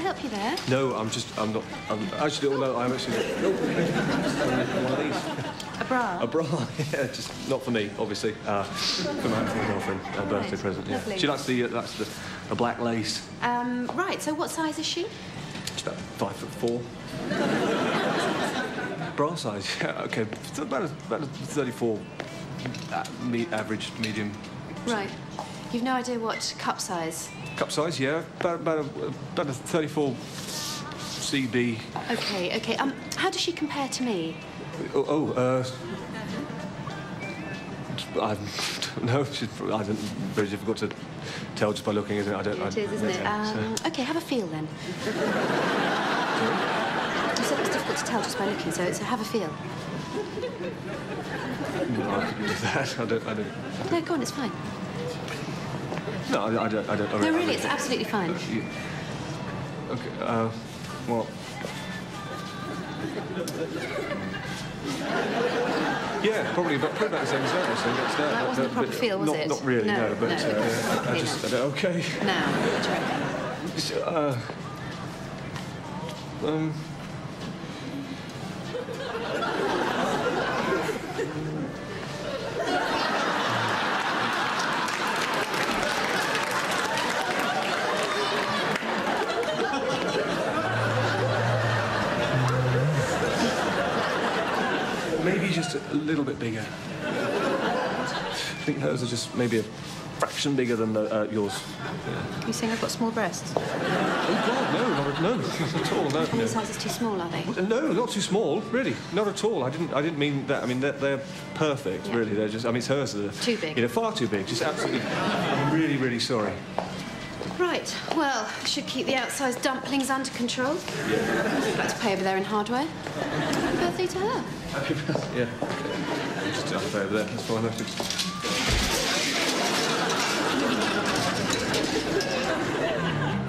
help you there? No, I'm not. Actually, although I'm actually. No, one of these. A bra? A bra, yeah, just not for me, obviously. For my girlfriend, a birthday present. Yeah. Lovely. She likes the black lace. Right. So, what size is she? She's about 5'4". Bra size, yeah. Okay, so about a 34. Average, medium. Right. You've no idea what cup size? Cup size, yeah. About a 34 CB. Okay. How does she compare to me? I don't know. Very difficult to tell just by looking, isn't it? It is, isn't it? Okay, have a feel then. Sorry? You said it was difficult to tell just by looking, so have a feel. No, I couldn't do that. I don't. No, go on, it's fine. No, I don't. No, really, it's absolutely fine. Okay, well... Yeah, probably about the same as that, I think. That wasn't a proper feel, was it? Not really, no, but... Okay. Now, what do you reckon? Maybe just a little bit bigger. I think hers are just maybe a fraction bigger than yours. Yeah. You saying I've got small breasts? Oh, God, no, not at all. No, How many sizes too small, are they? No, not too small, really. Not at all. I didn't mean that. I mean, they're perfect, yeah. Really. They're just, I mean, it's hers that are... Too big. You know, far too big. Just absolutely... I'm really, really sorry. Right, well, should keep the outsized dumplings under control. Yeah. I'd like to pay over there in hardware. Happy birthday to her. Happy birthday, yeah. Just up over there, that's fine.